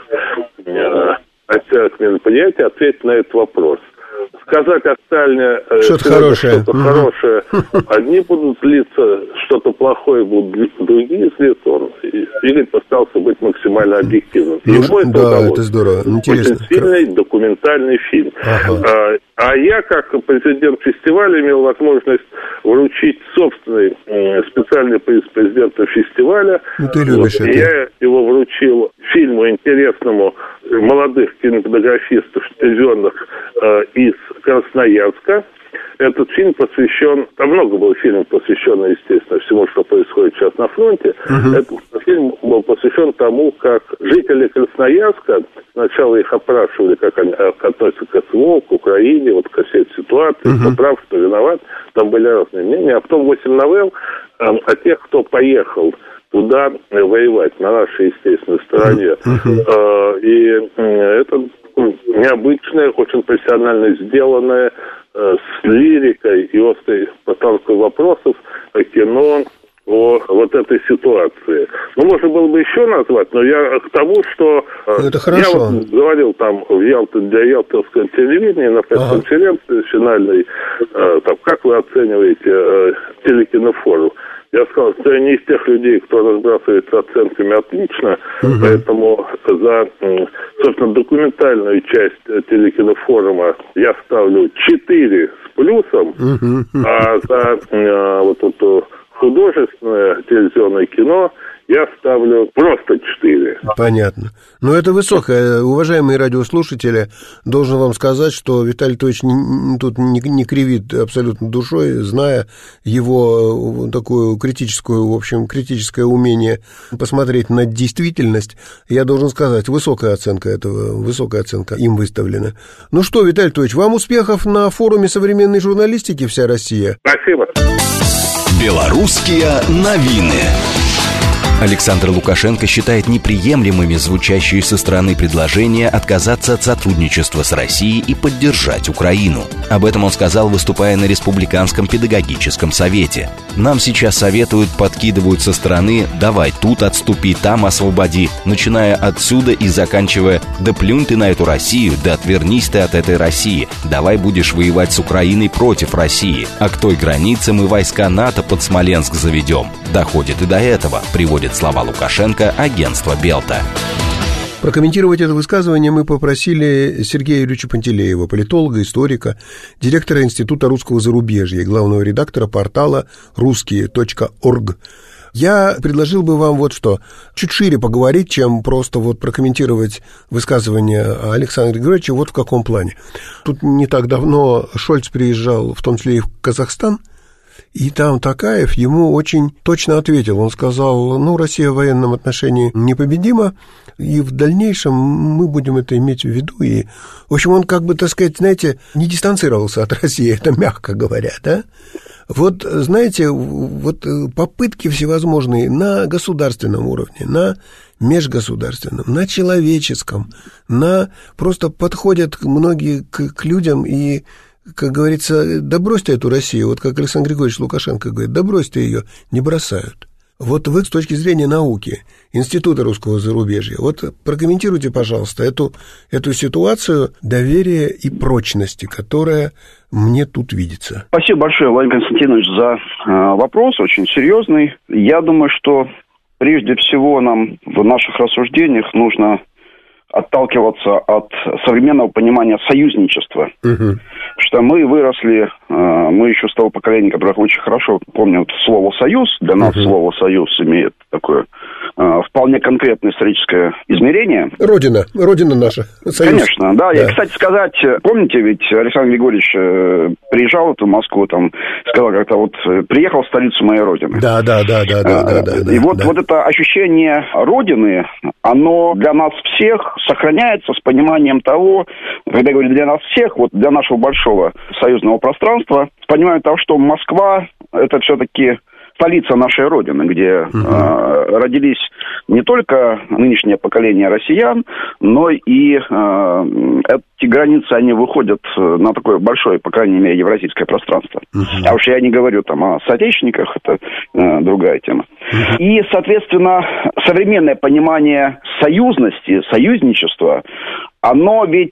э, официальных мероприятий, ответить на этот вопрос. Сказать о Сталине э, что-то хорошее, что-то uh-huh. хорошее, одни будут злиться, что-то плохое будут другие злиться, он, Игорь постарался быть максимально объективным. Ну, Ему это да, удалось. Это здорово, интересно. Очень сильный документальный фильм. Ага. А, а я, как президент фестиваля, имел возможность вручить собственный э, специальный приз президента фестиваля. Ну, ты любишь вот, это. Я его вручил фильму интересному молодых кинематографистов телевизионных э, из Красноярска. Этот фильм посвящен, там много было фильмов, посвященных, естественно, всему, что происходит сейчас на фронте. Uh-huh. Этот фильм был посвящен тому, как жители Красноярска, сначала их опрашивали, как они относятся к СВО, к Украине, вот ко всей ситуации, uh-huh. кто прав, кто виноват, там были разные мнения. А потом восемь новелл э, о тех, кто поехал туда воевать, на нашей, естественно, стороне. Uh-huh. Э, и э, это необычное, очень профессионально сделанное, с лирикой и острой постановкой вопросов кино о вот этой ситуации. Ну, можно было бы еще назвать, но я к тому, что это я вот говорил там в Ялте, для ялтинского телевидения на пресс-конференции ага. финальной, там, как вы оцениваете телекинофорум? Я сказал, что я не из тех людей, кто разбрасывается оценками отлично, uh-huh. поэтому за, собственно, документальную часть телекинофорума я ставлю четыре с плюсом, uh-huh. а за а, вот это художественное телевизионное кино я ставлю просто четыре. Понятно. Но это высокое. Уважаемые радиослушатели, должен вам сказать, что Виталий Анатольевич не, тут не, не кривит абсолютно душой, зная его такую критическую, в общем, критическое умение посмотреть на действительность. Я должен сказать, высокая оценка этого, высокая оценка им выставлена. Ну что, Виталий Анатольевич, вам успехов на форуме современной журналистики «Вся Россия». Спасибо. Белорусские новины. Александр Лукашенко считает неприемлемыми звучащие со стороны предложения отказаться от сотрудничества с Россией и поддержать Украину. Об этом он сказал, выступая на Республиканском педагогическом совете. Нам сейчас советуют, подкидывают со стороны «давай тут отступи, там освободи», начиная отсюда и заканчивая «да плюнь ты на эту Россию, да отвернись ты от этой России, давай будешь воевать с Украиной против России, а к той границе мы войска НАТО под Смоленск заведем». Доходит и до этого, приводит слова Лукашенко агентство Белта. Прокомментировать это высказывание мы попросили Сергея Юрьевича Пантелеева, политолога, историка, директора Института русского зарубежья и главного редактора портала русские точка орг. Я предложил бы вам вот что, чуть шире поговорить, чем просто вот прокомментировать высказывание Александра Григорьевича вот в каком плане. Тут не так давно Шольц приезжал, в том числе и в Казахстан, и там Токаев ему очень точно ответил. Он сказал, ну, Россия в военном отношении непобедима, и в дальнейшем мы будем это иметь в виду. И, в общем, он как бы, так сказать, знаете, не дистанцировался от России, это мягко говоря, да? Вот, знаете, вот попытки всевозможные на государственном уровне, на межгосударственном, на человеческом, на просто подходят многие к, к людям и, как говорится, да брось ты эту Россию, вот как Александр Григорьевич Лукашенко говорит, да брось ты ее, не бросают. Вот вы с точки зрения науки, Института русского зарубежья, вот прокомментируйте, пожалуйста, эту, эту ситуацию доверия и прочности, которая мне тут видится. Спасибо большое, Владимир Константинович, за э, вопрос, очень серьезный. Я думаю, что прежде всего нам в наших рассуждениях нужно отталкиваться от современного понимания союзничества. Угу. Что мы выросли, мы еще с того поколения, которое очень хорошо помнят слово «союз». Для нас угу. слово «союз» имеет такое вполне конкретное историческое измерение. Родина, родина наша. Союз. Конечно, да. да. И, кстати сказать, помните, ведь Александр Григорьевич приезжал в Москву, там, сказал как-то вот, приехал в столицу моей родины. Да, да, да, да, да, да, да. И да, вот, да. вот это ощущение родины, оно для нас всех сохраняется с пониманием того, когда я говорю для нас всех, вот для нашего большого союзного пространства, с пониманием того, что Москва это все-таки столица нашей Родины, где угу. э, родились не только нынешнее поколение россиян, но и э, эти границы, они выходят на такое большое, по крайней мере, евразийское пространство. Угу. А уж я не говорю там о соотечественниках, это э, другая тема. Угу. И, соответственно, современное понимание союзности, союзничества, оно ведь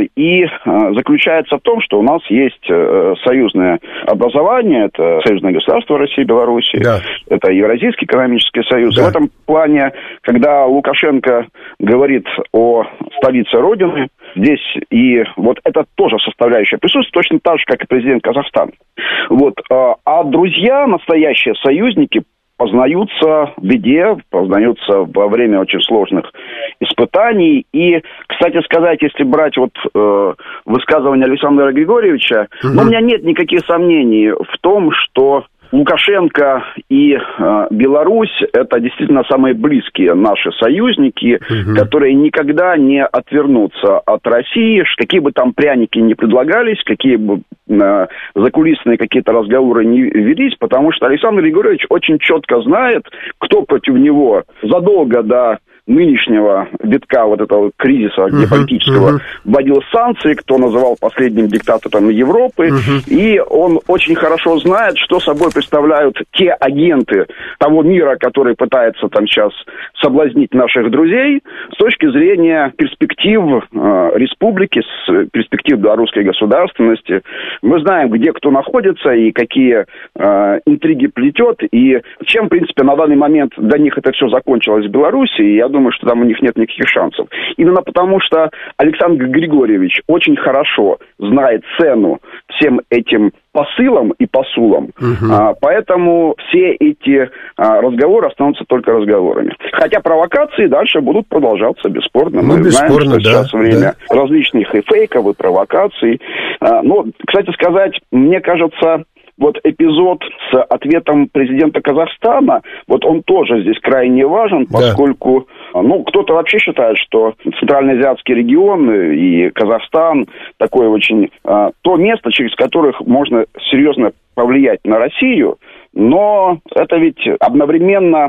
и заключается в том, что у нас есть союзное образование, это союзное государство России и Беларуси, да. это Евразийский экономический союз. Да. В этом плане, когда Лукашенко говорит о столице Родины, здесь и вот это тоже составляющая присутствует, точно так же, как и президент Казахстана. Вот. А друзья, настоящие союзники, познаются в беде, познаются во время очень сложных испытаний. И, кстати сказать, если брать вот э, высказывание Александра Григорьевича, угу. ну, у меня нет никаких сомнений в том, что Лукашенко и э, Беларусь – это действительно самые близкие наши союзники, угу. которые никогда не отвернутся от России, какие бы там пряники ни предлагались, какие бы э, закулисные какие-то разговоры не велись, потому что Александр Григорьевич очень четко знает, кто против него задолго до нынешнего витка вот этого кризиса геополитического uh-huh, uh-huh. вводил санкции, кто называл последним диктатором Европы, uh-huh. и он очень хорошо знает, что собой представляют те агенты того мира, который пытается там сейчас соблазнить наших друзей с точки зрения перспектив э, республики, с перспектив белорусской государственности. Мы знаем, где кто находится и какие э, интриги плетет, и чем, в принципе, на данный момент для них это все закончилось в Беларуси, и я думаю, что там у них нет никаких шансов. Именно потому, что Александр Григорьевич очень хорошо знает цену всем этим посылам и посулам. Угу. А, поэтому все эти а, разговоры останутся только разговорами. Хотя провокации дальше будут продолжаться, бесспорно. Ну, Мы бесспорно, знаем, что да, сейчас время да. различных и фейков, и провокаций. А, но, кстати сказать, мне кажется... Вот эпизод с ответом президента Казахстана, вот он тоже здесь крайне важен, поскольку, да. ну, кто-то вообще считает, что Центральноазиатский регион и Казахстан такое очень, а, то место, через которых можно серьезно повлиять на Россию, но это ведь одновременно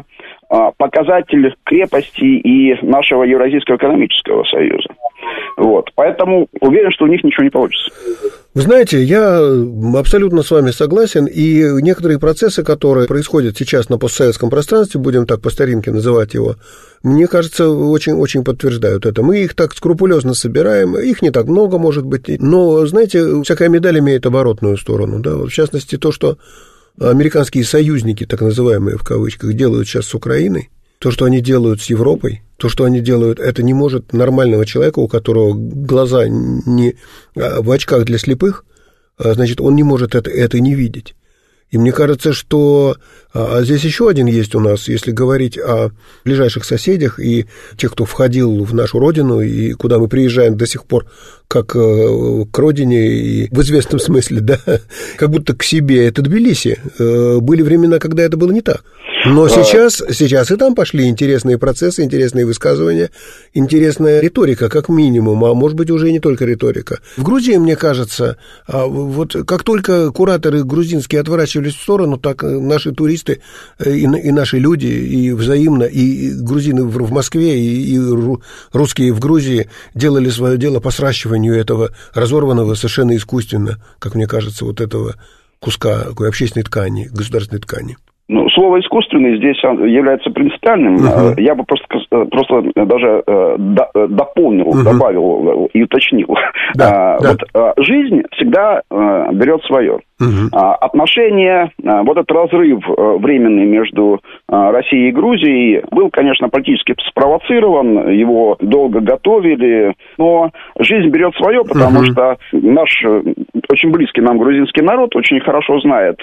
показатель крепости и нашего Евразийского экономического союза. Вот. Поэтому уверен, что у них ничего не получится. Вы знаете, я абсолютно с вами согласен, и некоторые процессы, которые происходят сейчас на постсоветском пространстве, будем так по старинке называть его, мне кажется, очень-очень подтверждают это. Мы их так скрупулезно собираем, их не так много, может быть, но, знаете, всякая медаль имеет оборотную сторону, да, в частности, то, что американские союзники, так называемые в кавычках, делают сейчас с Украиной, то, что они делают с Европой, то, что они делают, это не может нормального человека, у которого глаза не в очках для слепых, значит, он не может это, это не видеть. И мне кажется, что а, здесь еще один есть у нас, если говорить о ближайших соседях и тех, кто входил в нашу родину, и куда мы приезжаем до сих пор как э, к родине, и в известном смысле, да, как будто к себе, это Тбилиси. Э, были времена, когда это было не так. Но сейчас, сейчас и там пошли интересные процессы, интересные высказывания, интересная риторика, как минимум, а может быть, уже и не только риторика. В Грузии, мне кажется, вот как только кураторы грузинские отворачивались в сторону, так наши туристы и, и наши люди, и взаимно, и грузины в Москве, и, и русские в Грузии делали свое дело по сращиванию этого разорванного совершенно искусственно, как мне кажется, вот этого куска такой общественной ткани, государственной ткани. Ну, слово «искусственный» здесь является принципиальным. Uh-huh. Я бы просто, просто даже дополнил, uh-huh. добавил и уточнил. Да, а, да. Вот жизнь всегда берет свое. Uh-huh. Отношения, вот этот разрыв временный между Россией и Грузией был, конечно, политически спровоцирован, его долго готовили, но жизнь берет свое, потому uh-huh. что наш очень близкий нам грузинский народ очень хорошо знает,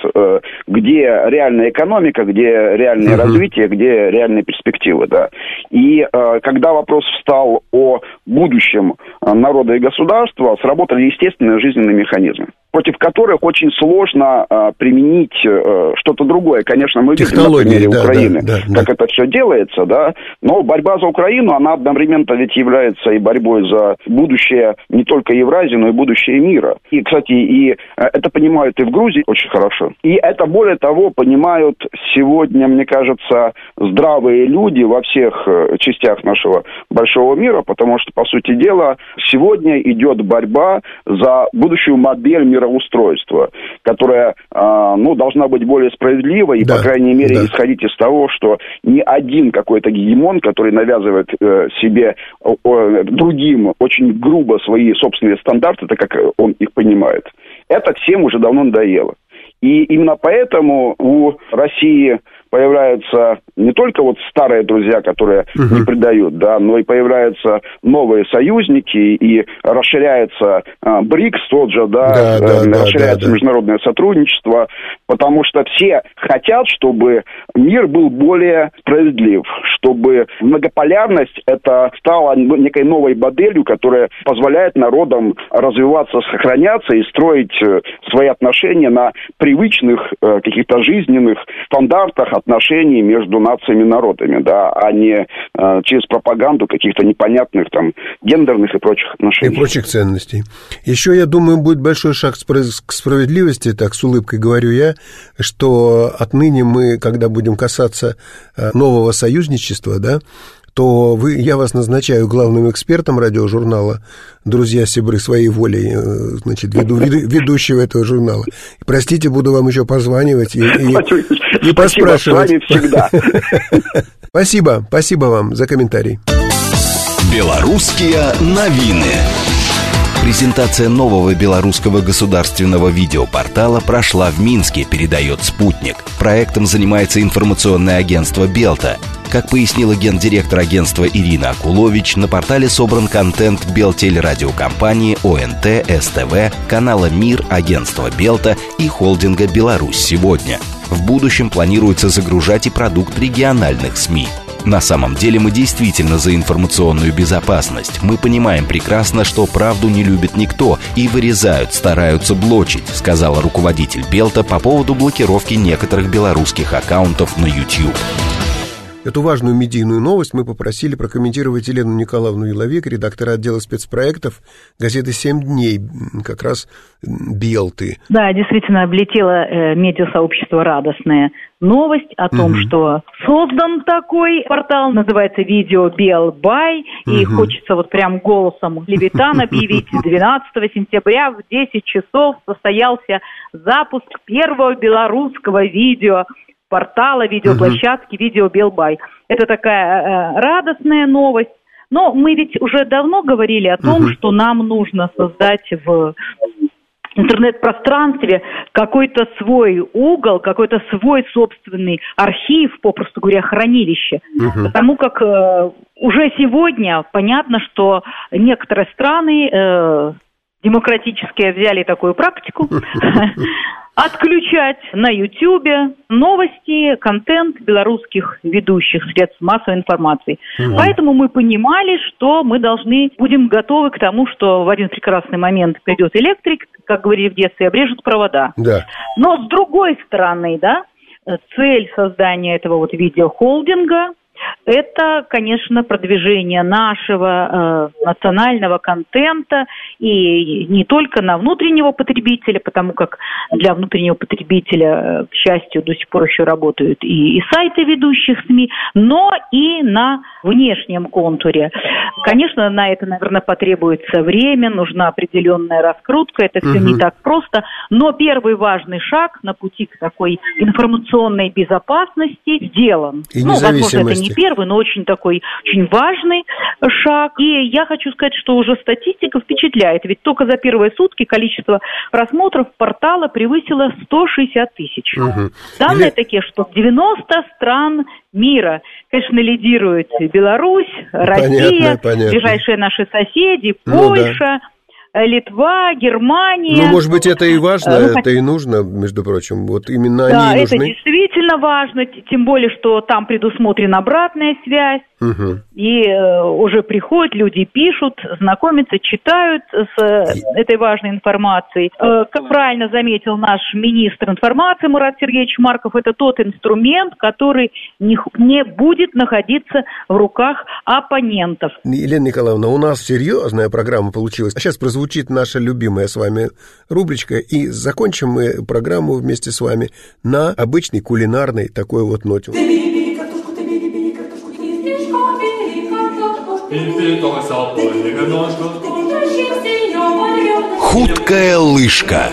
где реальная экономика, где реальное uh-huh. развитие, где реальные перспективы, да. И когда вопрос встал о будущем народа и государства, сработали естественные жизненные механизмы, против которых очень сложно а, применить а, что-то другое. Конечно, мы видим на примере да, Украины, да, да, как да. это все делается, да, но борьба за Украину, она одновременно ведь является и борьбой за будущее не только Евразии, но и будущее мира. И, кстати, и это понимают и в Грузии очень хорошо. И это, более того, понимают сегодня, мне кажется, здравые люди во всех частях нашего большого мира, потому что, по сути дела, сегодня идет борьба за будущую модель мира устройства, которая, ну, должна быть более справедливой и, да, по крайней мере, да. исходить из того, что ни один какой-то гегемон, который навязывает э, себе э, другим очень грубо свои собственные стандарты, так как он их понимает, это всем уже давно надоело. И именно поэтому у России появляются не только вот старые друзья, которые uh-huh. не предают, да, но и появляются новые союзники, и расширяется э, БРИКС тот же, да, да, э, да расширяется да, да, международное да. сотрудничество, потому что все хотят, чтобы мир был более справедлив, чтобы многополярность это стала некой новой моделью, которая позволяет народам развиваться, сохраняться и строить э, свои отношения на привычных э, каких-то жизненных стандартах отношений между нациями и народами, да, а не э, через пропаганду каких-то непонятных там гендерных и прочих отношений. И прочих ценностей. Еще, я думаю, будет большой шаг к справедливости, так с улыбкой говорю я, что отныне мы, когда будем касаться нового союзничества, да, то вы, я вас назначаю главным экспертом радиожурнала «Друзья Сибры» своей волей, значит, веду, веду, ведущего этого журнала. Простите, буду вам еще позванивать и, и, и поспрашивать. Всегда. Спасибо, спасибо вам за комментарий. Белорусские новины. Презентация нового белорусского государственного видеопортала прошла в Минске, передает «Спутник». Проектом занимается информационное агентство «Белта». Как пояснила гендиректор агентства Ирина Акулович, на портале собран контент Белтелерадиокомпании, ОНТ, СТВ, канала «Мир», агентства «Белта» и холдинга «Беларусь сегодня». В будущем планируется загружать и продукт региональных СМИ. На самом деле мы действительно за информационную безопасность. Мы понимаем прекрасно, что правду не любит никто и вырезают, стараются блочить, сказала руководитель Белта по поводу блокировки некоторых белорусских аккаунтов на YouTube. Эту важную медийную новость мы попросили прокомментировать Елену Николаевну Еловик, редактора отдела спецпроектов газеты «Семь дней», как раз Белты. Да, действительно, облетело э, медиасообщество радостная новость о том, угу. что создан такой портал, называется «Видео Белбай», и угу. хочется вот прям голосом Левитан объявить, двенадцатого сентября в десять часов состоялся запуск первого белорусского видео портала, видеоплощадки «Видео Белбай». Это такая э, радостная новость. Но мы ведь уже давно говорили о том, uh-huh. что нам нужно создать в интернет-пространстве какой-то свой угол, какой-то свой собственный архив, попросту говоря, хранилище. Uh-huh. Потому как э, уже сегодня понятно, что некоторые страны э, демократические взяли такую практику отключать на Ютьюбе новости, контент белорусских ведущих средств массовой информации. Угу. Поэтому мы понимали, что мы должны, будем готовы к тому, что в один прекрасный момент придет электрик, как говорили в детстве, обрежут провода. Да. Но с другой стороны, да, цель создания этого вот видеохолдинга — это, конечно, продвижение нашего э, национального контента, и не только на внутреннего потребителя, потому как для внутреннего потребителя, к счастью, до сих пор еще работают и, и сайты ведущих СМИ, но и на внешнем контуре. Конечно, на это, наверное, потребуется время, нужна определенная раскрутка, это все угу. не так просто, но первый важный шаг на пути к такой информационной безопасности сделан. И ну, возможно, это не первый, но очень такой, очень важный шаг. И я хочу сказать, что уже статистика впечатляет. Ведь только за первые сутки количество просмотров портала превысило сто шестьдесят тысяч. Угу. Данные Или... такие, что девяносто стран мира. Конечно, лидирует Беларусь, Россия, понятно, понятно. ближайшие наши соседи, Польша, ну, да. Литва, Германия. Ну, может быть, это и важно, ну, это и нужно, между прочим. Вот именно да, они и нужны. Да, это действительно важно, тем более, что там предусмотрена обратная связь. Угу. И э, уже приходят, люди пишут, знакомятся, читают с э, этой важной информацией. Э, как правильно заметил наш министр информации Мурат Сергеевич Марков, это тот инструмент, который не, не будет находиться в руках оппонентов. Елена Николаевна, у нас серьезная программа получилась. А сейчас прозвучит наша любимая с вами рубричка, и закончим мы программу вместе с вами на обычной кулинарной такой вот ноте. Хуткая лыжка.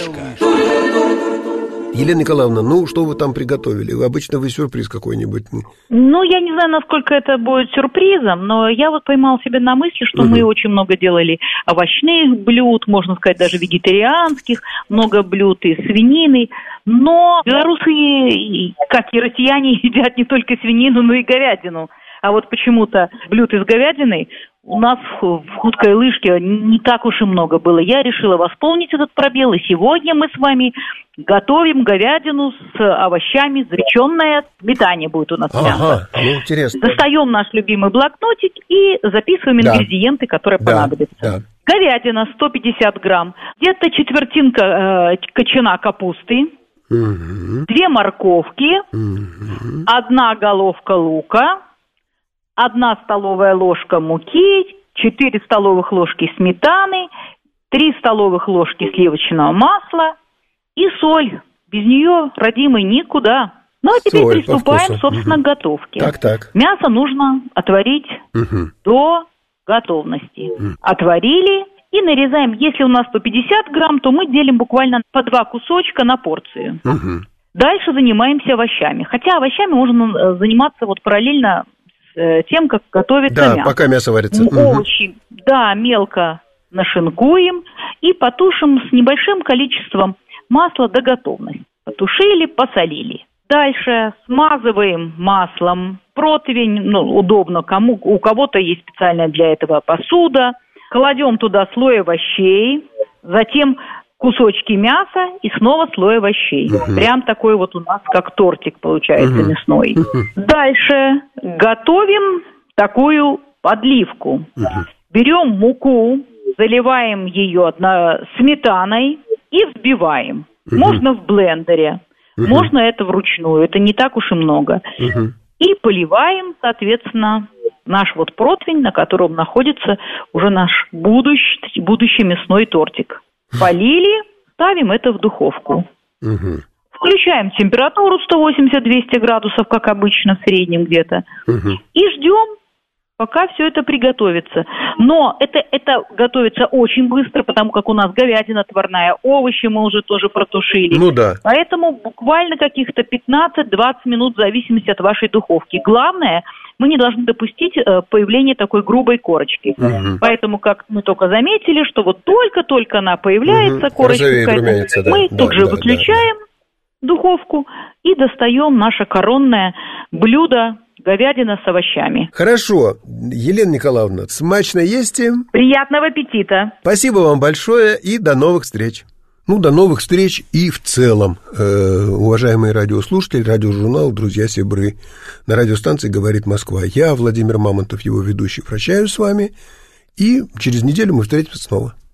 Елена Николаевна, ну что вы там приготовили? Обычно вы сюрприз какой-нибудь. Ну, я не знаю, насколько это будет сюрпризом, но я вот поймал себя на мысли, что угу. мы очень много делали овощных блюд, можно сказать, даже вегетарианских, много блюд из свинины. Но белорусы, как и россияне, едят не только свинину, но и говядину. А вот почему-то блюд из говядины у нас в хуткой лыжке не так уж и много было. Я решила восполнить этот пробел, и сегодня мы с вами готовим говядину с овощами, запеченное сметане будет у нас мясо. Ага, ну, интересно. Достаем наш любимый блокнотик и записываем да. ингредиенты, которые да, понадобятся. Да. Говядина сто пятьдесят грамм, где-то четвертинка э, кочана капусты, угу. две морковки, угу. одна головка лука, одна столовая ложка муки, четыре столовых ложки сметаны, три столовых ложки сливочного масла и соль. Без нее, родимый, никуда. Ну, а теперь соль, приступаем, собственно, угу. к готовке. Так, так. Мясо нужно отварить угу. до готовности. Угу. Отварили и нарезаем. Если у нас сто пятьдесят грамм, то мы делим буквально по два кусочка на порцию. Угу. Дальше занимаемся овощами. Хотя овощами можно заниматься вот параллельно тем, как готовится да, мясо. Да, пока мясо варится. Овощи, угу. да, мелко нашинкуем и потушим с небольшим количеством масла до готовности. Потушили, посолили. Дальше смазываем маслом противень, ну, удобно, кому, у кого-то есть специальная для этого посуда. Кладем туда слой овощей, затем кусочки мяса и снова слой овощей. Uh-huh. Прям такой вот у нас как тортик получается uh-huh. мясной. Uh-huh. Дальше готовим такую подливку. Uh-huh. Берем муку, заливаем ее одно сметаной и взбиваем. Uh-huh. Можно в блендере, uh-huh. можно это вручную, это не так уж и много. Uh-huh. И поливаем, соответственно, наш вот противень, на котором находится уже наш будущий, будущий мясной тортик. Полили, ставим это в духовку. Угу. Включаем температуру сто восемьдесят - двести градусов, как обычно, в среднем где-то. Угу. И ждем, пока все это приготовится. Но это, это готовится очень быстро, потому как у нас говядина отварная, овощи мы уже тоже протушили. Ну да. Поэтому буквально каких-то пятнадцать-двадцать минут в зависимости от вашей духовки. Главное, мы не должны допустить появления такой грубой корочки. Угу. Поэтому, как мы только заметили, что вот только-только она появляется, угу. корочка, румянится, да. мы да, тут да, же да, выключаем да. духовку и достаем наше коронное блюдо говядина с овощами. Хорошо. Елена Николаевна, смачно есте. Приятного аппетита. Спасибо вам большое и до новых встреч. Ну, до новых встреч и в целом, э, уважаемые радиослушатели, радиожурнал «Друзья Сибры». На радиостанции «Говорит Москва». Я, Владимир Мамонтов, его ведущий, прощаюсь с вами. И через неделю мы встретимся снова.